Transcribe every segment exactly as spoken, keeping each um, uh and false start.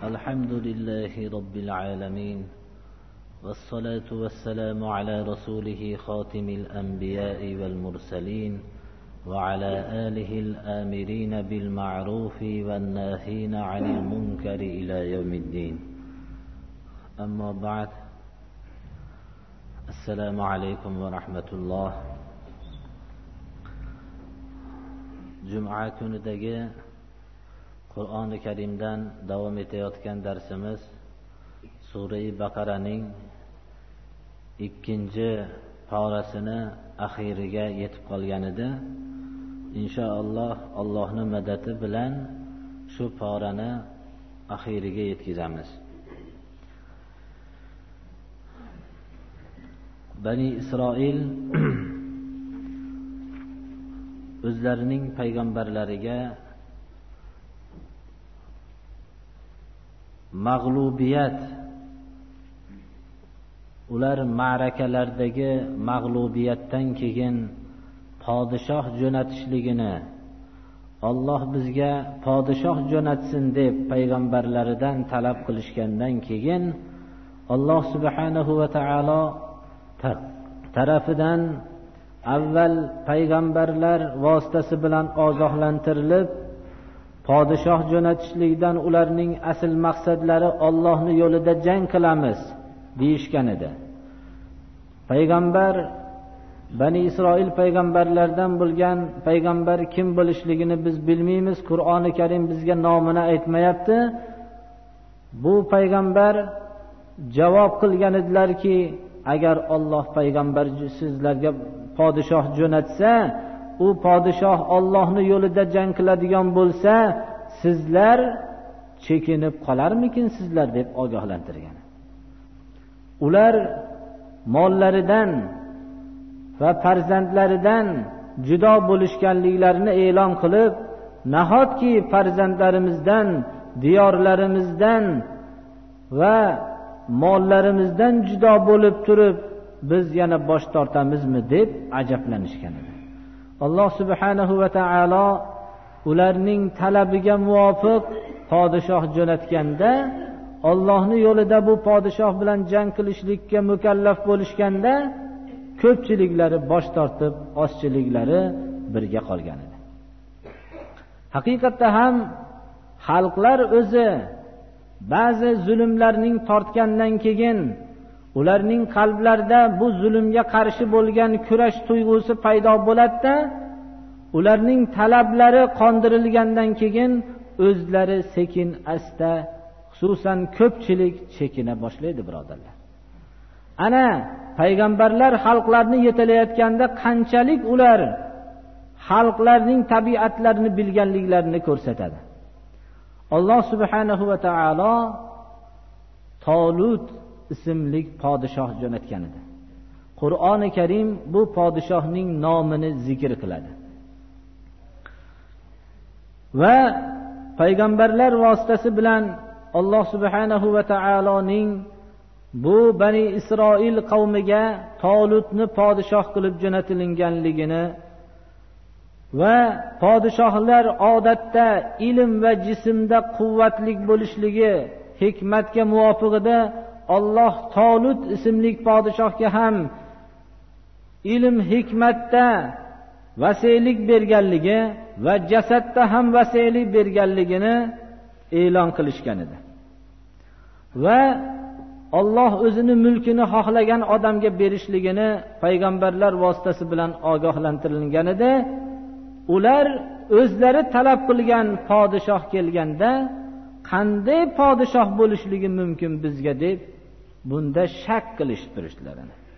الحمد لله رب العالمين، والصلاة والسلام على رسوله خاتم الأنبياء والمرسلين، وعلى آله الآمرين بالمعروف والناهين عن المنكر إلى يوم الدين. أما بعد، السلام عليكم ورحمة الله. Juma kunidagi Qur'oni Karimdan davom etayotgan darsimiz Sura-i Baqaraning ikkinchi parasini oxiriga yetib qolgan edi. Inshaalloh Allohning madadi bilan shu parani oxiriga yetkazamiz. Bani Isroil o'zlarining payg'ambarlariga mag'lubiyat, ular ma'rakalardagi mag'lubiyatdan keyin podshoh jo'natishligini, Alloh bizga podshoh jo'natsin deb payg'ambarlaridan talab qilishgandan keyin Alloh subhanahu va taolo tarafidan avval payg'ambarlar vositasi bilan ogohlantirilib, podshoh jo'natishlikdan ularning asl maqsadlari Allohning yo'lida jang qilamiz deyishgan edi. Payg'ambar Bani Isroil payg'ambarlardan bo'lgan payg'ambar kim bo'lishligini biz bilmaymiz. Qur'oni Karim bizga nomini aytmayapti. Bu payg'ambar javob qilgan edilarki, agar Alloh payg'ambar sizlarga podshoh jo'natsa, u podshoh Allohning yo'lida jang qiladigan bo'lsa, sizlar chekinib qolarmikin sizlar deb ogohlantirgan. Ular mollaridan va farzandlaridan judo bo'lishganliklarini e'lon qilib, nahotki farzandlarimizdan, diyorlarimizdan va mollarimizdan judo bo'lib turib biz yana bosh tortamizmi deb ajablanishgan edi. Alloh subhanahu va taolo ularning talabiga muvofiq podshoh jo'natganda, Allohning yo'lida bu podshoh bilan jang qilishlikka mukallaf bo'lishganda, ko'pchiliklari bosh tortib, ozchiliklari birga qolgan edi. Haqiqatda ham xalqlar o'zi ba'zi zulmlarning tortgandan keyin ularning qalblarida bu zulmga qarshi bo'lgan kurash tuyg'usi paydo bo'ladi-da, ularning talablari qondirilgandan keyin o'zlari sekin asta, xususan ko'pchilik chekina boshlaydi, birodarlar. Ana payg'ambarlar xalqlarni yetalayotganda qanchalik ular xalqlarning tabiatlarini bilganliklarini ko'rsatadi. Alloh subhanahu va taolo Tolut ismli podshoh jo'natgan edi. Qur'oni Karim bu podshohning nomini zikr qiladi. Va payg'ambarlar vositasi bilan Alloh subhanahu va taoloning bu Bani Isroil qavmiga Tolutni podshoh qilib jo'natilganligini va podshohlar odatda ilm va jismda quvvatli bo'lishligi hikmatga muvofiqida Alloh Tolut ismli podshohga ham ilm hikmatda vasiylik berganligi va jasadda ham vasiylik berganligini e'lon qilishgan edi. Va Alloh o'zini mulkini xohlagan odamga berishligini payg'ambarlar vositasi bilan ogohlantirilgan edi. Ular o'zlari talab qilgan podshoh kelganda qanday podshoh bo'lishligi mumkin bizga deb bunda shak qilishib turishdilar.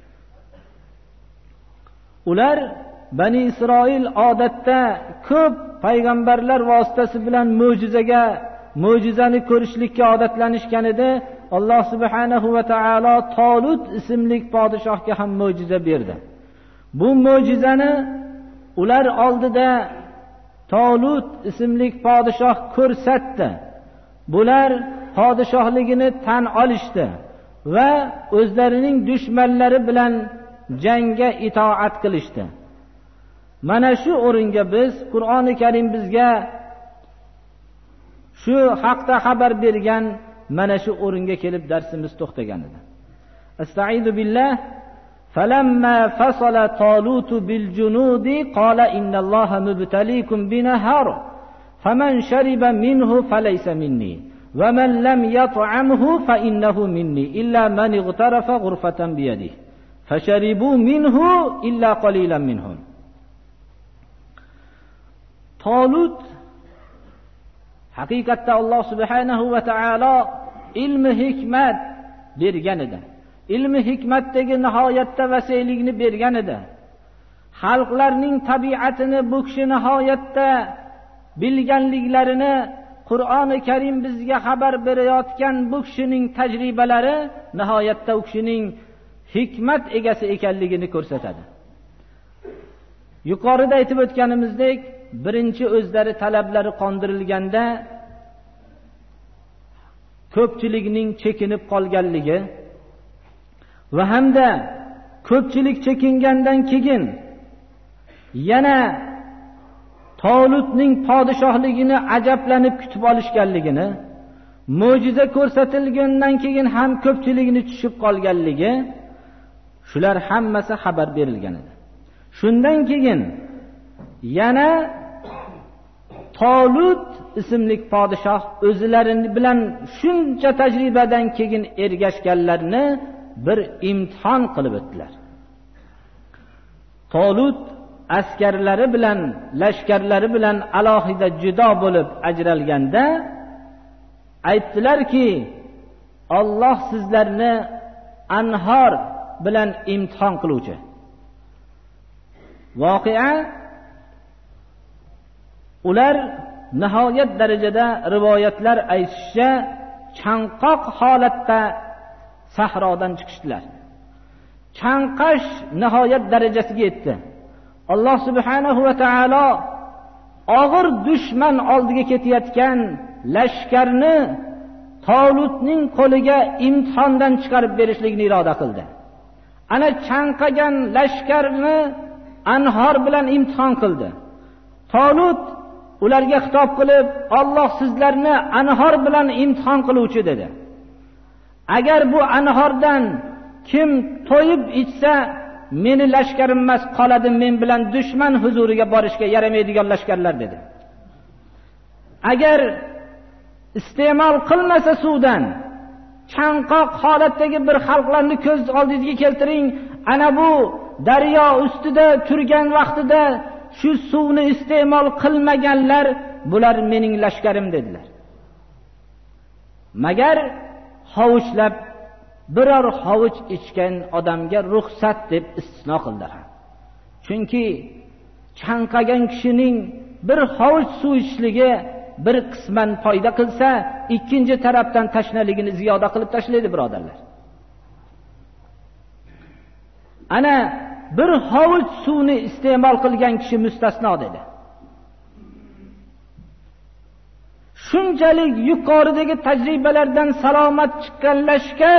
Ular Bani Isroil odatda ko'p payg'ambarlar vositasi bilan mo'jizaga, mo'jizani ko'rishlikka odatlanishgan edi. Alloh subhanahu va taolo Tolut ismli podshohga ham mo'jiza berdi. Bu mo'jizani ular oldida Tolut ismli podshoh ko'rsatdi. Bular podshohligini tan olishdi va o'zlarining dushmanlari bilan jangga itoat qilishdi. Mana shu o'ringa biz Qur'oni Karim bizga shu haqda xabar bergan mana shu o'ringa kelib darsimiz to'xtagan edi. Astaizu billah. فَلَمَّا فَصَلَ طَالُوتُ بِالْجُنُودِ قَالَ إِنَّ اللَّهَ مُبْتَلِيكُم بِنَهَرٍ فَمَنْ شَرِبَ مِنْهُ فَلَيْسَ مِنِّي وَمَنْ لَمْ يَطْعَمْهُ فَإِنَّهُ مِنِّي إِلَّا مَنِ اغْتَرَفَ غُرْفَةً بِيَدِهِ فَشَرِبُوا مِنْهُ إِلَّا قَلِيلًا مِنْهُمْ. Tolut haqiqatda Alloh subhanahu va taolo ilmi hikmat bergan edi. Ilmi hikmatdagi nihoyatda vasiylikni bergan edi. Xalqlarning tabiatini bu kishi nihoyatda bilganliklarini Qur'oni Karim bizga xabar berayotgan bu kishining tajribalari nihoyatda u kishining hikmat egasi ekanligini ko'rsatadi. Yuqorida aytib o'tganimizdek, birinchi o'zlari talablari qondirilganda ko'pchilikning chekinib qolganligi va hamda ko'pchilik chekingandan keyin yana Tolutning podshohligini ajablanib kutib olishganligini, mo'jiza ko'rsatilgandan keyin ham ko'pchilikni tushib qolganligi, shular hammasi xabar berilgan edi. Shundan keyin yana Tolut ismli podshoh o'zlarini bilan shuncha tajribadan keyin ergashganlarni bir imtihon qilib o'tdilar. Tolut askarlari bilan, lashkarlari bilan alohida judo bo'lib ajralganda aytdilarki, Alloh sizlarni anhor bilan imtihon qiluvchi. Voqea ular nihoyat darajada rivoyatlar aytishicha chanqoq holatda sahrodan chiqishdilar. Chanqash nihoyat darajasiga yetdi. Alloh subhanahu va taolo og'ir dushman oldiga ketayotgan lashkarni Tolutning qo'liga imtihondan chiqarib berishlikni iroda qildi. Ana chanqagan lashkarni anhor bilan imtihon qildi. Tolut ularga xitob qilib, Alloh sizlarni anhor bilan imtihon qiluvchi dedi. Agar bu anhordan kim to'yib ichsa, meni lashkarim emas qoladi, men bilan dushman huzuriga borishga yaramaydigan lashkarlar dedi. Agar iste'mol qilmasa suvdan, chanqoq holatdagi bir xalqlarni ko'z oldingizga keltiring, ana bu daryo ustida turgan vaqtida shu suvni iste'mol qilmaganlar, bular mening lashkarim dedilar. Magar hovuchlab biror hovuch ichgan odamga ruxsat deb istisno qildilar. Chunki chanqagan kishining bir hovuch suv ichishligi bir qisman foyda qilsa, ikkinchi tarafdan tashnaligini ziyoda qilib tashlaydi, birodarlar. Ana bir hovuch suvni iste'mol qilgan kishi mustasno dedi. Shunchalik yuqoridagi tajribalardan salomat chiqqan lashkar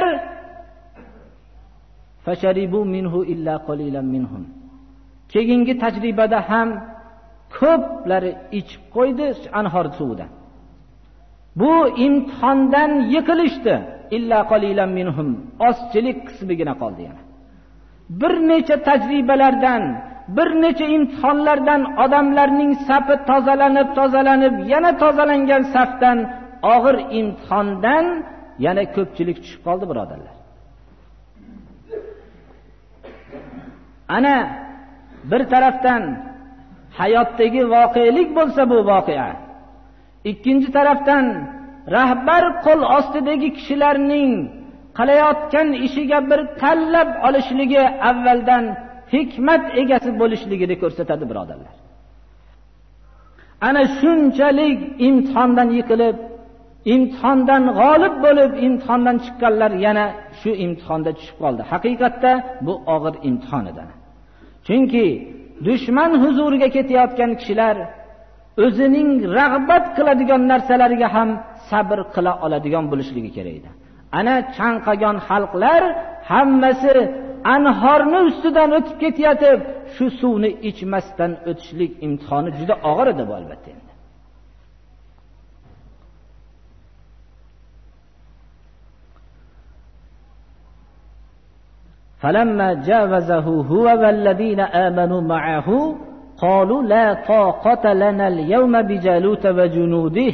fasharibu minhu illa qalilan minhum. Keyingi tajribada ham ko'plari ichib qo'ydi anhor suvidan. Bu imtihondan yiqilishdi. Illa qalilan minhum. Ozchilik qismigina qoldi yana. Bir necha tajribalardan, bir necha imtihonlardan odamlarning safi tozalanib, tozalanib, yana tozalangan safdan, og'ir imtihondan yana ko'pchilik tushib qoldi, birodarlar. Ana bir tarafdan hayotdagi voqelik bo'lsa bu voqea. Ikkinchi tarafdan rahbar qo'l ostidagi kishilarning qilayotgan ishiga bir tanlab olishligi avvaldan hikmat egasi bo'lishligini ko'rsatadi, birodarlar. Ana shunchalik imtihondan yiqilib, imtihondan g'olib bo'lib, imtihondan chiqqanlar yana shu imtihonda tushib qoldi. Haqiqatda bu og'ir imtihon edi. Chunki dushman huzuriga ketayotgan kishilar o'zining rag'bat qiladigan narsalariga ham sabr qila oladigan bo'lishligi kerak edi. Ana chanqagan xalqlar hammasi anhorni ustidan o'tib ketayotib, shu suvni ichmasdan o'tishlik imtihoni juda og'ir edi bu, albatta. Endi فلما جاوزه هو والذين آمنوا معه قالوا لا طاقة لنا اليوم بجالوت وجنوده.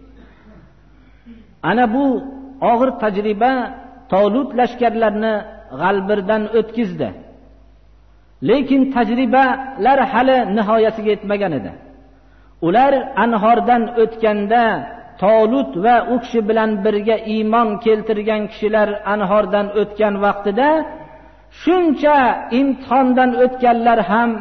ana bu og'ir tajriba Tolut lashkarlarini g'albirdan o'tkazdi. Lekin tajribalar hali nihoyasiga yetmagan edi. Ular anhordan o'tganda Tolut va u kishi bilan birga iymon keltirgan kishilar anhordan o'tgan vaqtida shuncha imtihondan o'tganlar ham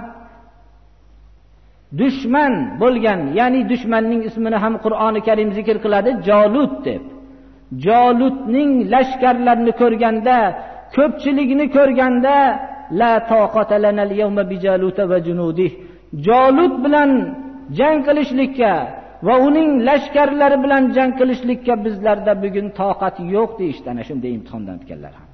dushman bo'lgan, ya'ni dushmanning ismini ham Qur'oni Karim zikr qiladi, Jolut deb. Jolutning lashkarlarini ko'rganda, ko'pchiligini ko'rganda la taqata lana al-yawma bi Jaluta va junudih. Jolut bilan jang qilishlikka va uning lashkarlari bilan jang qilishlikka bizlarda bugun toqat yo'q deyishdi. Ana shunday imtihondan o'tganlar ham.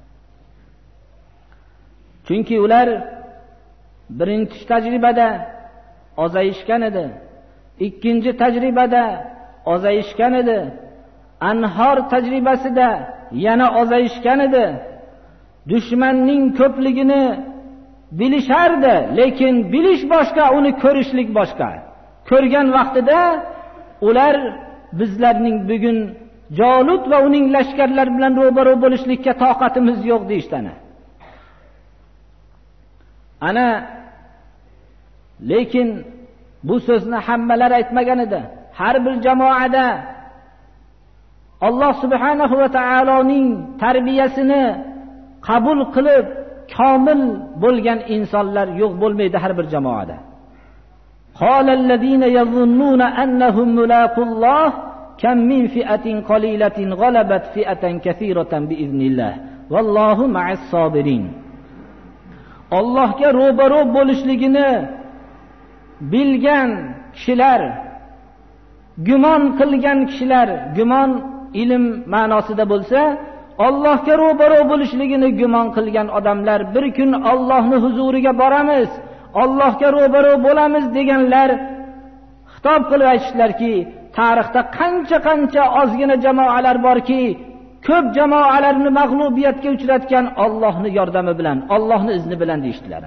Chunki ular birinchi tajribada ozayishgan edi. Ikkinchi tajribada ozayishgan edi. Anhor tajribasida yana ozayishgan edi. Dushmanning ko'pligini bilishardi, lekin bilish boshqa, uni ko'rishlik boshqa. Ko'rgan vaqtida ular bizlarning bugun Jolut va uning lashkarlari bilan ro'baro bo'lishlikka toqatimiz yo'q deyishdani. Ana lekin bu so'zni hammalar aytmagan edi. Har bir jamoada Alloh subhanahu va taoloning tarbiyasini qabul qilib komil bo'lgan insonlar yo'q bo'lmaydi har bir jamoada. Qalallazina yazunnuna annahum mulaqulloh kam min fi'atin qalilatin ghalabat fi'atan kaseeratan biiznillah vallohu ma'as sobirin. Allohga ro'baro bo'lishligini bilgan kishilar, gumon qilgan kishilar, gumon ilm ma'nosida bo'lsa, Allohga ro'baro bo'lishligini gumon qilgan odamlar bir kun Allohning huzuriga boramiz, Allohga ro'baro bo'lamiz deganlar xitob qilib aytishlarki, tarixda qancha-qancha ozgina jamoalar borki, ko'p jamoalarni mag'lubiyatga uchratgan Allohning yordami bilan, Allohning izni bilan deyishdilar.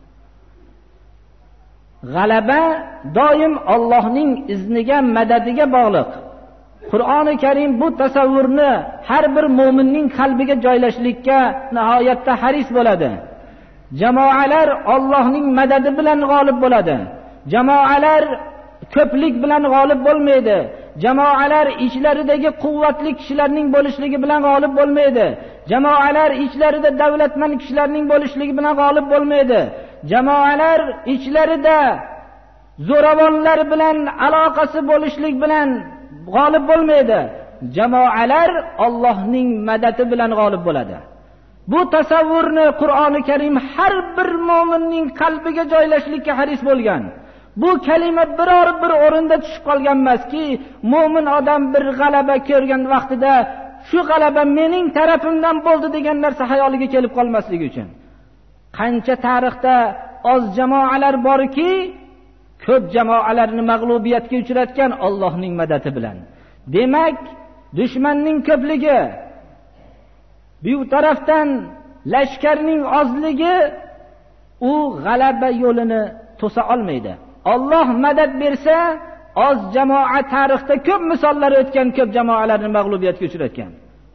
G'alaba doim Allohning izniga, madadiga bog'liq. Qur'oni Karim bu tasavvurni har bir mu'minning qalbiga joylashlikka nihoyatda haris bo'ladi. Jamoalar Allohning madadi bilan g'olib bo'ladi. Jamoalar ko'plik bilan g'olib bo'lmaydi. Jamoalar ichlaridagi quvvatli kishilarning bo'lishligi bilan g'olib bo'lmaydi. Jamoalar ichlarida davlatmand kishilarning bo'lishligi bilan g'olib bo'lmaydi. Jamoalar ichlarida zo'ravonlar bilan aloqasi bo'lishlik bilan g'olib bo'lmaydi. Jamoalar Allohning madadi bilan g'olib bo'ladi. Bu tasavvurni Qur'oni Karim har bir mu'minning qalbiga joylashlikka haris bo'lgan. Bu kalima biror bir o'rinda tushib qolgan emaski, mu'min odam bir g'alaba ko'rgan vaqtida shu g'alaba mening tarafimdan bo'ldi degan narsa xayoliga kelib qolmasligi uchun. Qancha tarixda oz jamoalar borki, ko'p jamoalarni mag'lubiyatga uchratgan Allohning madadi bilan. Demak, dushmanning ko'pligi, bu tarafdan lashkarning ozligi u g'alaba yo'lini to'sa olmaydi. Alloh madad bersa, oz jamoa tarixda ko'p misollar o'tgan, ko'p jamoalarni mag'lubiyatga uchratgan.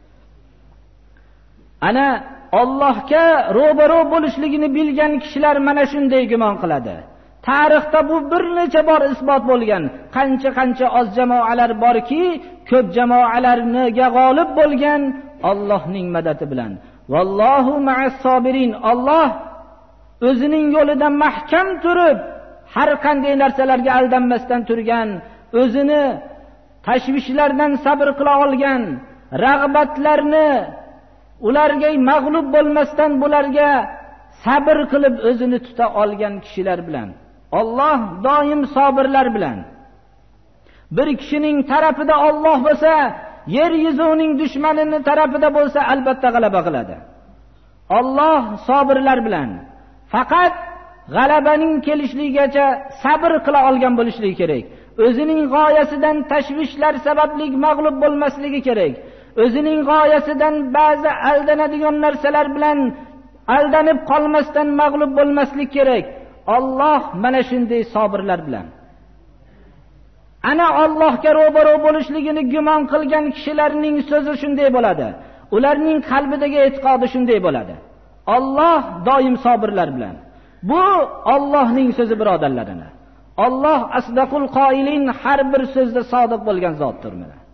Ana Allohga ro'baro bo'lishligini bilgan kishilar mana shunday gumon qiladi. Tarixda bu bir necha bor isbot bo'lgan. Qancha-qancha oz jamoalar borki, ko'p jamoalarga g'olib bo'lgan Allohning madadi bilan. Vallohu ma'as sobirin. Alloh o'zining yo'lida mahkam turib, har qanday narsalarga aldanmasdan turgan, o'zini tashvishlardan sabr qila olgan, rag'batlarni ularga mag'lub bo'lmasdan bularga sabr qilib o'zini tuta olgan kishilar bilan. Alloh doim sabirlar bilan. Bir kishining tarafida Alloh bo'lsa, yer yuzining dushmanining tarafida bo'lsa albatta g'alaba qiladi. Alloh sabirlar bilan. Faqat g'alabaning kelishligigacha sabr qila olgan bo'lishligi kerak. O'zining g'oyasidan tashvishlar sababli mag'lub bo'lmasligi kerak. O'zining g'oyasidan ba'zi aldanadigan narsalar bilan aldanib qolmasdan mag'lub bo'lmaslik kerak. Alloh mana shunday sabirlar bilan. Ana Allohga ro'baro bo'lishligini gumon qilgan kishilarning so'zi shunday bo'ladi. Ularning qalbidagi e'tiqodi shunday bo'ladi. Alloh doim sabirlar bilan. Bu Allohning so'zi birodarlarini. Alloh asdaqul qoilin, har bir so'zda sodiq bo'lgan zotdir.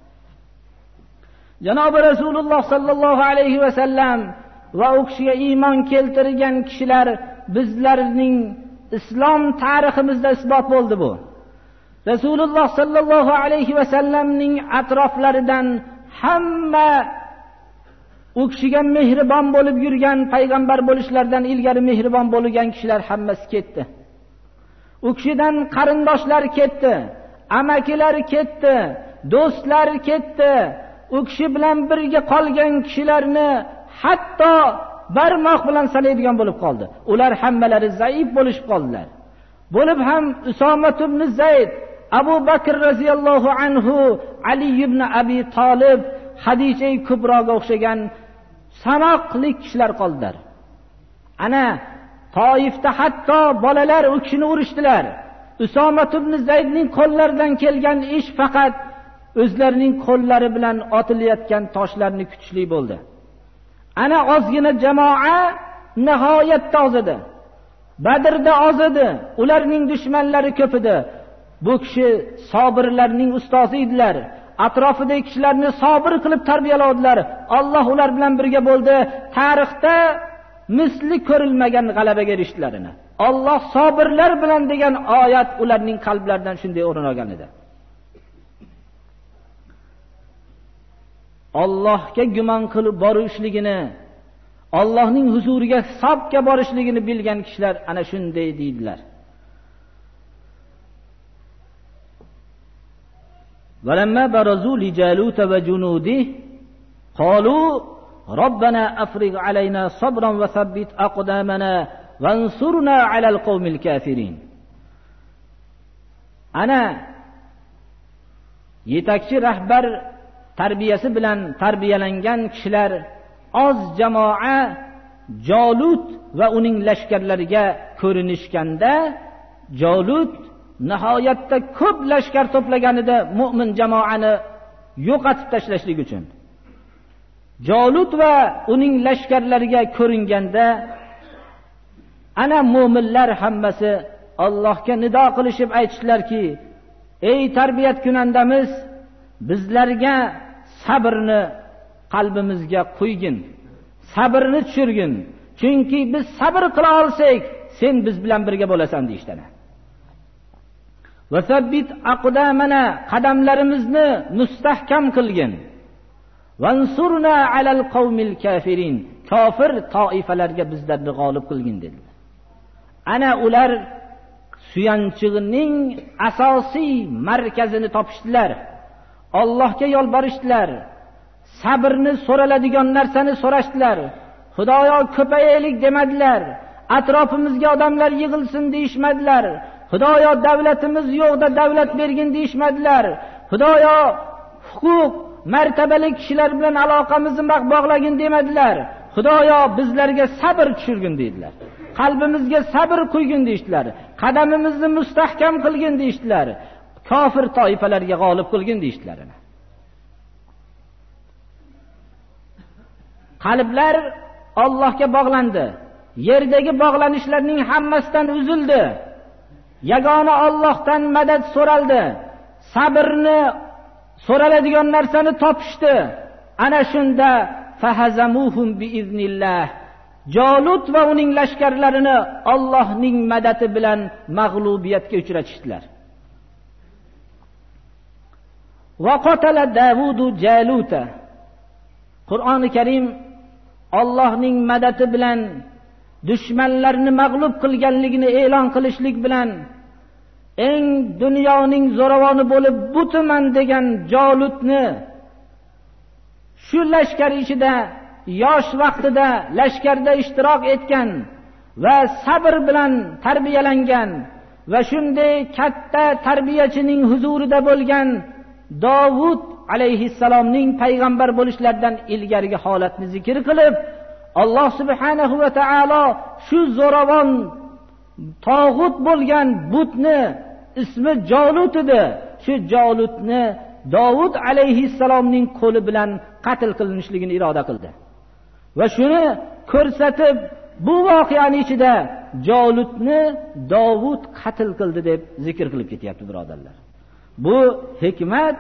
Janobi Rasululloh sallallohu alayhi va sallam va u kishiga iymon keltirgan kishilar bizlarning islom tariximizda isbot bo'ldi bu. Rasululloh sallallohu alayhi va sallamning atroflaridan hamma u kishiga mehribon bo'lib yurgan, payg'ambar bo'lishlaridan ilgari mehribon bo'lgan kishilar hammasi ketdi. U kishidan qarindoshlar ketdi, amakilar ketdi, do'stlar ketdi. U kishi bilan birga qolgan kishilarni hatto barmoq bilan sanaydigan bo'lib qoldi. Ular hammalari zaif bo'lib qoldilar. Bo'lib ham Usoma ibn Zayd, Abu Bakr radhiyallohu anhu, Ali ibn Abi Talib, Hadija Kubroga o'xshagan sanoqli kishilar qoldilar. Ana Toifda hatto bolalar u kishini urishdilar. Usoma ibn Zaydning qo'llaridan kelgan ish faqat o'zlarining qo'llari bilan otilayotgan toshlarni kutishli bo'ldi. Ana ozgina jamoa nihoyatda oz edi. Badrda oz edi. Ularning dushmanlari ko'p edi. Bu kishi sabirlarning ustozi edilar. Atrofidagi kishilarni sabr qilib tarbiyaladilar. Alloh ular bilan birga bo'ldi. Tarixda misli ko'rilmagan g'alabaga erishdilarini. Alloh sabirlar bilan degan oyat ularning qalblaridan shunday o'rin olgan edi. Allohga gumon qilib borishligini, Allohning huzuriga hisobga borishligini bilgan kishilar ana shunday deydilar. Walamma barazu li Jalut wa junudihi qalu Rabbana afrigh alayna sabran wa thabbit aqdamana wansurna 'ala al-qawmil kafirin. Ana yetakchi rahbar tarbiyasi bilan tarbiyalangan kishilar oz jamoa Jalut va uning lashkarlariga ko'rinishganda, Jalut nihoyatda ko'p lashkar to'plaganida mu'min jamoani yo'qotib tashlashlik uchun. Jalut va uning lashkarlariga ko'ringanda ana mu'minlar hammasi Allohga nido qilishib aytishlarki, ey tarbiyat kunandamiz, bizlarga sabrni qalbimizga qo'ygin, sabrni tushirgin, chunki biz sabr qila olsak sen biz bilan birga bo'lasan deyishdi. Vasabbit aqdamana, qadamlarimizni mustahkam qilgin. Vansurna 'alal qawmil kafirin, kofir toifalarga bizlarni g'olib qilgin dedi. Ana ular suyanchig'ining asosiy markazini topishdilar. Allohga yolborishdilar. Sabrni so'raladigan narsani so'rashdilar. Xudoyo ko'payaylik demadilar. Atrofimizga odamlar yig'ilsin deyishmadilar. Xudoyo davlatimiz yo'qda davlat bergin deyishmadilar. Xudoyo huquq, martabali kishilar bilan aloqamizni bog'lagin demadilar. Xudoyo bizlarga sabr tushirgin dedilar. Qalbimizga sabr qo'ygin deyishdilar. Qadamimizni mustahkam qilgin deyishdilar. Kofir toifalarga g'olib qilgin deyishdilar. Qalblar Allohga bog'landi. Yerdagi bog'lanishlarning hammasidan uzildi. Yagona Allohdan madad so'raldi. Sabrni so'raladigan narsani topishdi. Ana shunda fahazamuhum biiznillah. Jalut va uning lashkarlarini Allohning madadi bilan mag'lubiyatga uchratishdilar. Va qatala Davudu Jaluta. Qur'oni Karim Allohning madadi bilan dushmanlarni mag'lub qilganligini e'lon qilishlik bilan eng dunyoning zo'ravoni bo'lib butaman degan Jalutni shu lashkar ichida yosh vaqtida lashkarda ishtirok etgan va sabr bilan tarbiyalangan va shunday katta tarbiyachining huzurida bo'lgan Davud alayhissalomning payg'ambar bo'lishlaridan ilgarigi holatni zikr qilib, Alloh subhanahu va taolo shu zo'ravon tog'ut bo'lgan butni ismi Jolut edi. Shu Jolutni Davud alayhissalomning qo'li bilan qatl qilinishligini iroda qildi. Va shuni ko'rsatib, bu voqeaning ichida Jolutni Davud qatl qildi deb zikr qilib ketyapti, birodarlar. Bu hikmat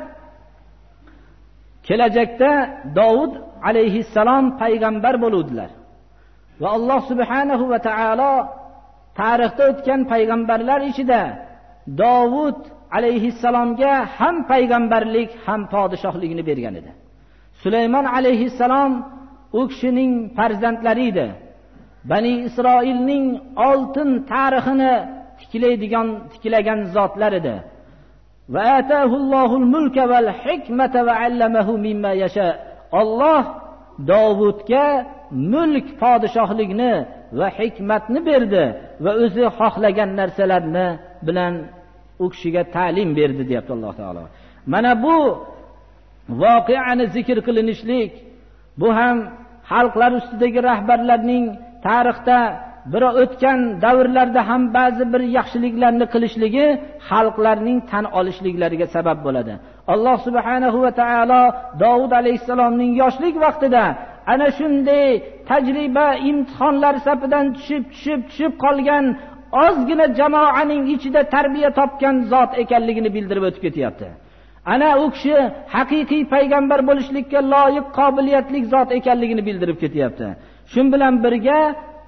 kelajakda Davud alayhissalom payg'ambar bo'luvdilar. Va Alloh subhanahu va taolo tarixda o'tgan payg'ambarlar ichida Davud alayhissalomga ham payg'ambarlik, ham podshohligini bergan edi. Sulaymon alayhissalom u kishining farzandlari edi. Bani Isroilning oltin tarixini tiklaydigan, tiklagan zotlar edi. Va atahullohul mulka val hikmata va allamahu mimma yasha. Alloh Davudga mulk, podshohlikni va hikmatni berdi va o'zi xohlagan narsalarni bilan u kishiga ta'lim berdi, deyapti Alloh taolo. Mana bu voqeani zikr qilinishlik, bu ham xalqlar ustidagi rahbarlarning tarixda bir o'tgan davrlarda ham ba'zi bir yaxshiliklarni qilishligi xalqlarning tan olishliklariga sabab bo'ladi. Alloh subhanahu va taolo Davud alayhissalomning yoshlik vaqtida ana shunday tajriba, imtihonlar safidan tushib tushib tushib qolgan ozgina jamoaning ichida tarbiya topgan zot ekanligini bildirib o'tib ketyapti. Ana u kishi haqiqiy payg'ambar bo'lishlikka loyiq, qobiliyatli zot ekanligini bildirib ketyapti. Shun bilan birga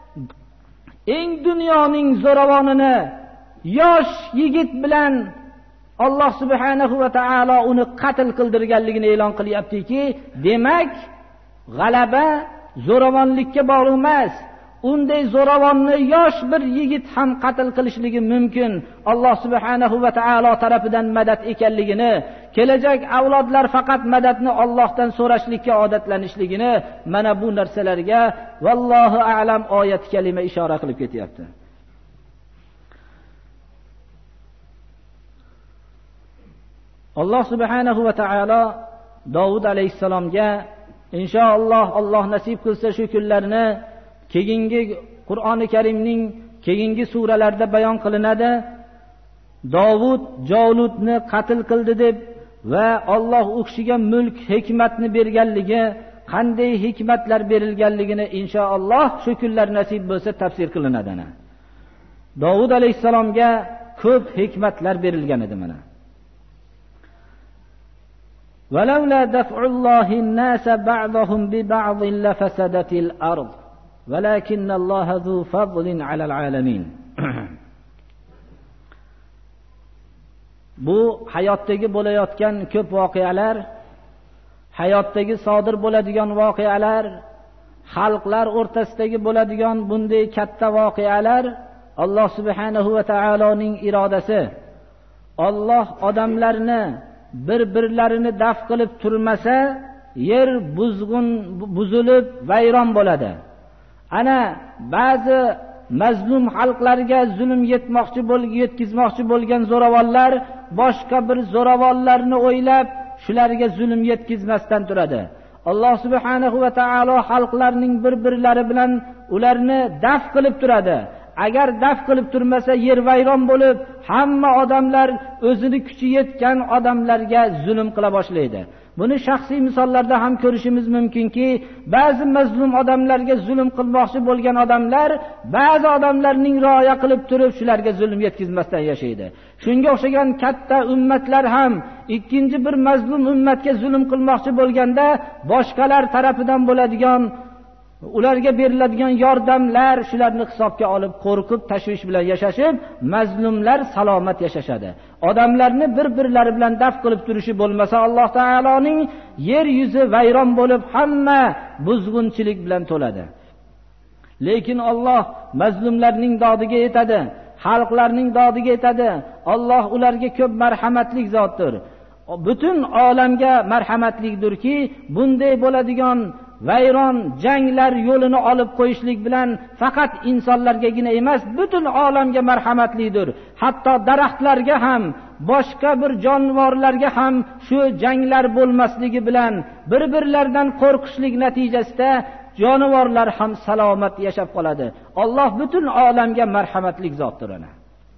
eng dunyoning zo'ravonini yosh yigit bilan Alloh subhanahu va taolo uni qatl qildirganligini e'lon qilyaptiki, demak g'alaba zo'ravonlikka bog'liq emas. Unday zo'ravonni yosh bir yigit ham qatl qilishligi mumkin. Alloh subhanahu va taolo tarafidan madad ekanligini, kelajak avlodlar faqat madadni Allohdan so'rashlikka odatlanishligini mana bu narsalarga vallohu a'lam oyat kalima ishora qilib ketyapti. Alloh subhanahu va taolo Davud alayhissalomga inshaalloh Alloh nasib qilsa shu kunlarni keyingi Qur'oni Karimning keyingi suralarida bayon qilinadi. Davud Jolutni qatl qildi deb va Alloh u kishiga mulk, hikmatni berganligi, qanday hikmatlar berilganligini inshaalloh shu kunlar nasib bo'lsa tafsir qilinadi. Davud alayhissalomga ko'p hikmatlar berilgan edi mana. ولولا دفع الله الناس بعضهم ببعض لفسدت الأرض ولكن الله ذو فضل على العالمين. Bu hayotdagi bo'layotgan ko'p voqealar, hayotdagi sodir bo'ladigan voqealar, xalqlar o'rtasidagi bo'ladigan bunday katta voqealar Alloh subhanahu va taoloning irodasi. Alloh odamlarni bir-birlarini daf qilib turmasa, yer buzg'un buzilib vayron bo'ladi. Ana ba'zi mazlum xalqlarga zulm yetmoqchi bo'lgan, yetkizmoqchi bo'lgan zo'ravonlar boshqa bir zo'ravonlarni o'ylab shularga zulm yetkizmasdan turadi. Alloh subhanahu va taolo xalqlarning bir-birlari bilan ularni daf qilib turadi. Agar daf qilib turmasa yer vayron bo'lib, hamma odamlar o'zini kuchi yetgan odamlarga zulm qila boshlaydi. Buni shaxsiy misollarda ham ko'rishimiz mumkinki, ba'zi mazlum odamlarga zulm qilmoqchi bo'lgan odamlar ba'zi odamlarning rioya qilib turib shularga zulm yetkazmasdan yashaydi. Shunga o'xshagan katta ummatlar ham ikkinchi bir mazlum ummatga zulm qilmoqchi bo'lganda boshqalar tarafidan bo'ladigan, ularga beriladigan yordamlar shularni hisobga olib qo'rqib tashvish bilan yashashib, mazlumlar salomat yashashadi. Odamlarni bir-birlari bilan daf qilib turishi bo'lmasa Alloh taoloning yer yuzi vayron bo'lib hamma buzg'unchilik bilan to'ladi. Lekin Alloh mazlumlarning dodiga yetadi, xalqlarning dodiga yetadi. Alloh ularga ko'p marhamatli zotdir. Butun olamga marhamatlidirki, bunday bo'ladigan vayron janglar yo'lini olib qo'yishlik bilan faqat insonlargagina emas, butun olamga marhamatlidir. Hatto daraxtlarga ham, boshqa bir jonivorlarga ham shu janglar bo'lmasligi bilan bir-birlaridan qo'rqishlik natijasida jonivorlar ham salomat yashab qoladi. Alloh butun olamga marhamatli zotdir ana.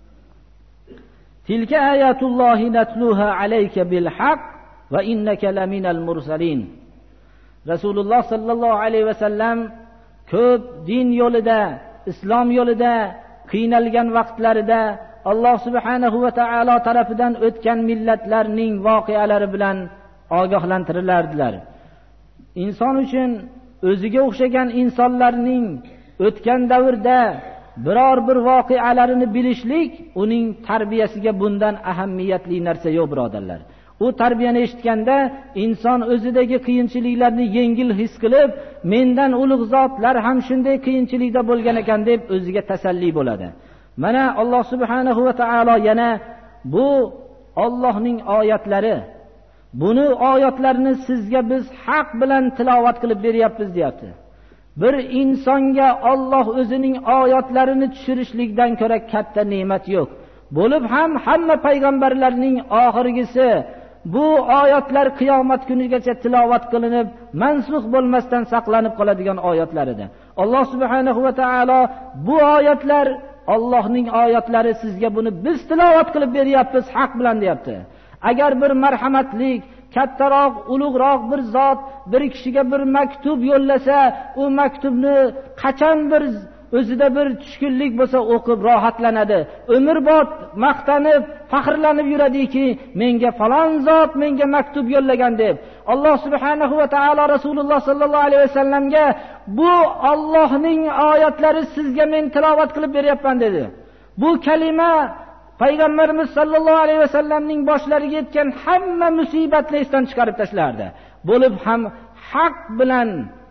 Tilka ayatullohi natluha alayka bil haqq va innaka laminal mursalin. Rasululloh sallallohu alayhi va sallam ko'p din yo'lida, islom yo'lida qiynalgan vaqtlarida Alloh subhanahu va taolo tarafidan o'tgan millatlarning voqealari bilan ogohlantirilardilar. Inson uchun o'ziga o'xshagan insonlarning o'tgan davrda biror bir voqealarini bilishlik uning tarbiyasiga bundan ahamiyatli narsa yo'q, birodarlar. U tarbiyani eshitganda inson o'zidagi qiyinchiliklarni yengil his qilib, mendan ulug' zotlar ham shunday qiyinchilikda bo'lgan ekan deb o'ziga tasalli bo'ladi. Mana Alloh subhanahu va taolo yana bu Allohning oyatlari, buni oyatlarini sizga biz haq bilan tilovat qilib beryapmiz deyapti. Bir insonga Alloh o'zining oyatlarini tushirishlikdan ko'ra katta ne'mat yo'q. Bo'lib ham hamma payg'ambarlarning oxirgisi bu oyatlar qiyomat kunigacha tilovat qilinib, mansux bo'lmasdan saqlanib qoladigan oyatlar edi. Alloh subhanahu va taolo bu oyatlar Allohning oyatlari, sizga buni biz tilovat qilib beryapmiz haq bilan deyapti. Agar bir marhamatlik, kattaroq, ulug'roq bir zot bir kishiga bir maktub yo'llasa, u maktubni qachon bir o'zida bir tushkunlik bo'lsa o'qib rohatlanadi. Umrbod maqtanib, faxrlanib yuradiki, menga falon zot menga maktub yo'llagan deb. Alloh subhanahu va taolo Rasululloh sallallohu alayhi vasallamga bu Allohning oyatlari sizga men tilovat qilib beryapman dedi. Bu kalima Payg'ambarimiz sallallohu alayhi vasallamning boshlariga yetgan hamma musibatni esdan chiqarib tashlardi. Bo'lib ham haq bilan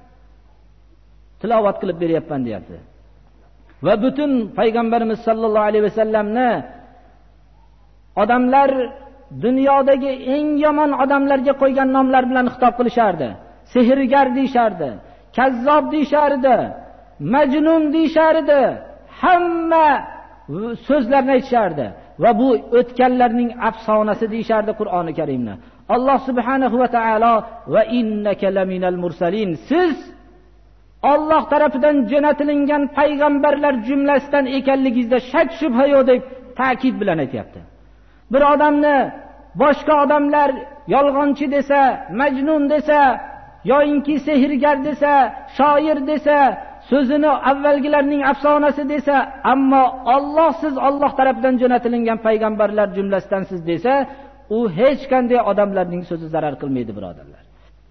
tilovat qilib beryapman deyapti. Va butun Payg'ambarimiz sallallohu alayhi vasallamni odamlar dunyodagi eng yomon odamlarga qo'ygan nomlar bilan xitob qilishardi. Sehrgar deyshardi, kazzob deyshardi, majnun deyshardi, hamma so'zlarni aytishardi va bu o'tganlarning afsonasi deyshardi Qur'oni Karimni. Alloh subhanahu va taolo va innaka laminal mursalin, siz Alloh tarafidan jo'natilingan payg'ambarlar jumlasidan ekanligingizda shak shubha yo'q deb ta'kid bilan aytayapti. Bir odamni boshqa odamlar yolg'onchi desa, majnun desa, yoinki sehrgar desa, shoir desa, so'zini avvalgilarning afsonasi desa, ammo Alloh siz Alloh tarafidan jo'natilingan payg'ambarlar jumlasidan siz desa, u hech qanday odamlarning so'zi zarar qilmaydi, birodarlar.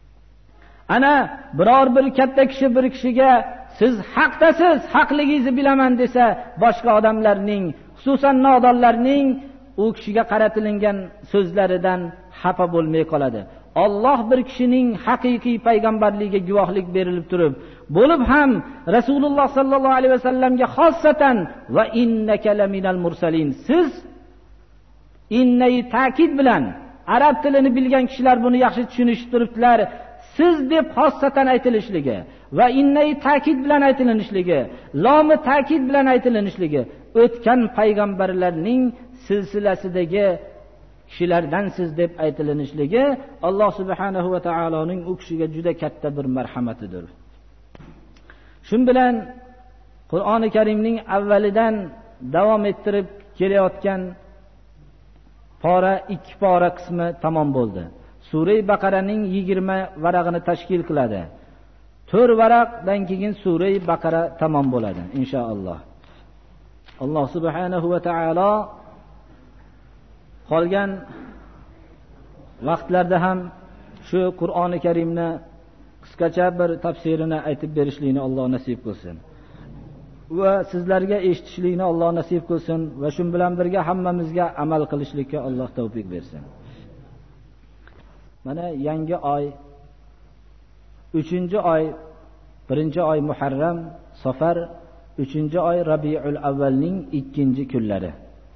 Ana biror bir katta kishi bir kishiga siz haqdasiz, haqligingizni bilaman desa, boshqa odamlarning, xususan nodonlarning u kishiga qaratilingan so'zlaridan xafa bo'lmay qoladi. Alloh bir kishining haqiqiy payg'ambarligiga guvohlik berilib turib, bo'lib ham Rasululloh sallallohu alayhi vasallamga xossatan va innaka laminal mursalin, siz innay ta'kid bilan, arab tilini bilgan kishilar buni yaxshi tushunishib turibdilar. Siz deb xossatan aytilishligi va innay ta'kid bilan aytilishligi, lomi ta'kid bilan aytilishligi o'tgan payg'ambarlarning silsilasidagi kishilardan siz deb aytilishligi Alloh subhanahu va taoloning u kishiga juda katta bir marhamatidir. Shun bilan Qur'oni Karimning avvalidan davom ettirib kelayotgan pora ikki pora qismi tamom bo'ldi. Sura-i Baqaraning yigirma varag'ini tashkil qiladi. to'rt varaqdan keyin Sura-i Baqara tamom bo'ladi inshaalloh. Alloh subhanahu va taolo qolgan vaqtlarda ham shu Qur'oni Karimni qisqacha bir tafsirini aytib berishlikni Alloh nasib qilsin. Va sizlarga eshitishlikni Alloh nasib qilsin va shu bilan birga hammamizga amal qilishlikka Alloh tavfiq bersin. Mana yangi oy, uchinchi oy, birinchi oy Muharram, Safar, uchinchi oy Rabiul Avvalning ikkinchi kunlari.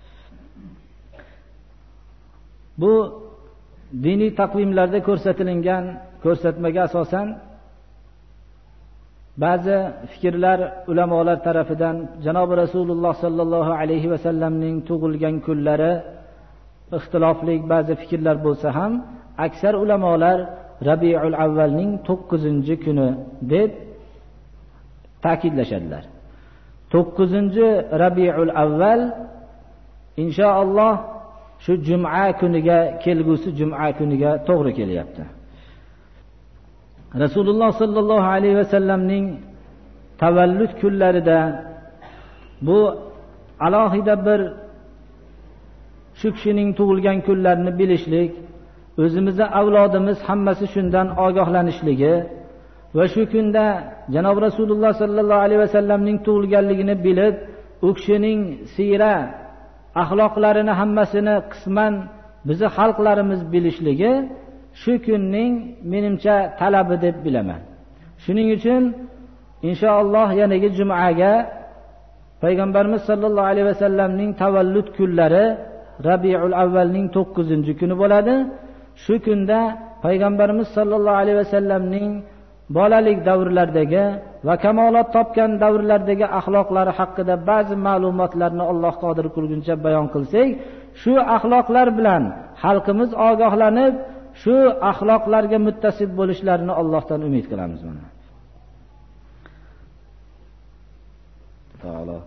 Bu diniy taqvimlarda ko'rsatilgan ko'rsatmaga asosan ba'zi fikrlar ulamolar tarafidan janob Rasululloh sallallohu alayhi va sallamning tug'ilgan kunlari ixtilofli ba'zi fikrlar bo'lsa ham, aksar ulamolar Rabiul Avvalning to'qqizinchi kuni deb ta'kidlashadilar. to'qqizinchi Rabiul Avval inshaalloh shu juma kuniga, kelgusi juma kuniga to'g'ri kelyapti. Rasululloh sallallohu alayhi vasallamning tavallud kunlarida bu alohida bir shu kishining tug'ilgan kunlarini bilishlik, o'zimizning avlodimiz hammasi shundan ogohlanishligi va shu kunda janob Rasululloh sallallohu alayhi vasallamning tug'ilganligini bilib, u kishining siyra axloqlarini hammasini qisman bizi xalqlarimiz bilishligi shu kunning menimcha talabi deb bilaman. Shuning uchun inshaalloh yanagi jumaga Payg'ambarimiz sallallohu alayhi vasallamning tavallud kunlari Rabiul Avvalning to'qqizinchi kuni bo'ladi. Shu kunda Payg'ambarimiz sallallohu alayhi vasallamning bolalik davrlaridagi va kamolot topgan davrlardagi axloqlari haqida ba'zi ma'lumotlarni Alloh qodir qilguncha bayon qilsak, shu axloqlar bilan xalqimiz ogohlanib, shu axloqlarga muttasib bo'lishlarini Allohdan umid qilamiz. Mana taolo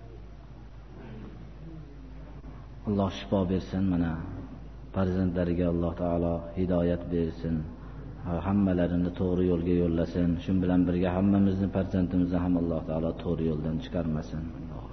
Alloh shifo bersin, mana farzandlariga Alloh taolo hidoyat bersin, hammalarini to'g'ri yo'lga yo'llasin. Shu bilan birga hammamizni farzandimizni ham Alloh taolo to'g'ri yo'ldan chiqarmasin.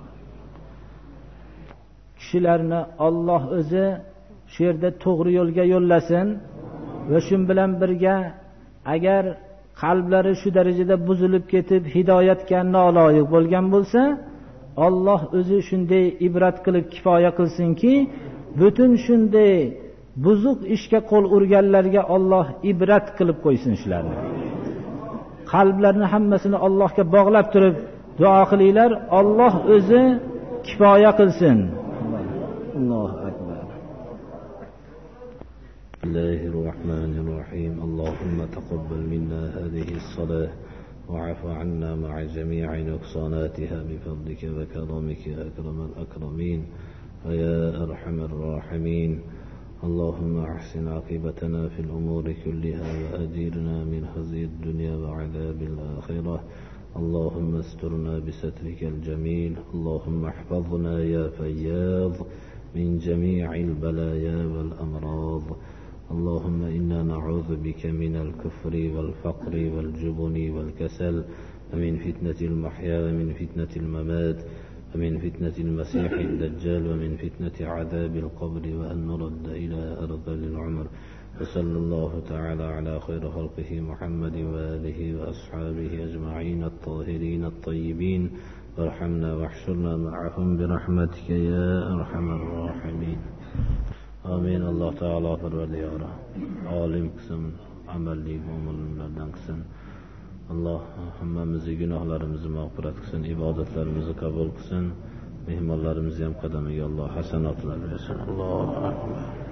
Kishilarni Alloh o'zi shu yerda to'g'ri yo'lga yo'llasin va shu bilan birga agar qalblari shu darajada buzilib ketib hidoyatga noloyiq bo'lgan bo'lsa, Alloh o'zi shunday ibrat qilib kifoya qilsinki, butun shunday buzuq ishga qo'l urganlarga Alloh ibrat qilib qo'ysin shularni. Qalblarni hammasini Allohga bog'lab turib duo qilinglar, Alloh o'zi kifoya qilsin. Allohu akbar. Bismillahir rohmanir rohim. Allohumma taqabbal minna hadhihi as-salah wa'fu 'anna ma'a jami'i nuqsanatiha bi fadlika wa karamika ya akramal akramin wa ya arhamar rahimin. اللهم أحسن عاقبتنا في الأمور كلها وأجرنا من خزي الدنيا وعذاب الآخرة. اللهم استرنا بسترك الجميل. اللهم احفظنا يا فياض من جميع البلايا والأمراض. اللهم إنا نعوذ بك من الكفر والفقر والجبن والكسل ومن فتنة المحيا ومن فتنة الممات ومن فتنة المسيح الدجال ومن فتنة عذاب القبر وأن نرد إلى أرض العمر. وصلى الله تعالى على خير خلقه محمد وآله وأصحابه أجمعين الطاهرين الطيبين، وارحمنا واحشرنا معهم برحمتك يا أرحم الراحمين. آمين. الله تعالى فرودياره عالم قسم عملي ومؤمنlardan qilsin. Alloh hammamizni gunohlarimizni mag'firat qilsin, ibodatlarimizni qabul qilsin, mehmonlarimizni ham qadamiga Alloh hasanotlar bersin. Allohu akbar.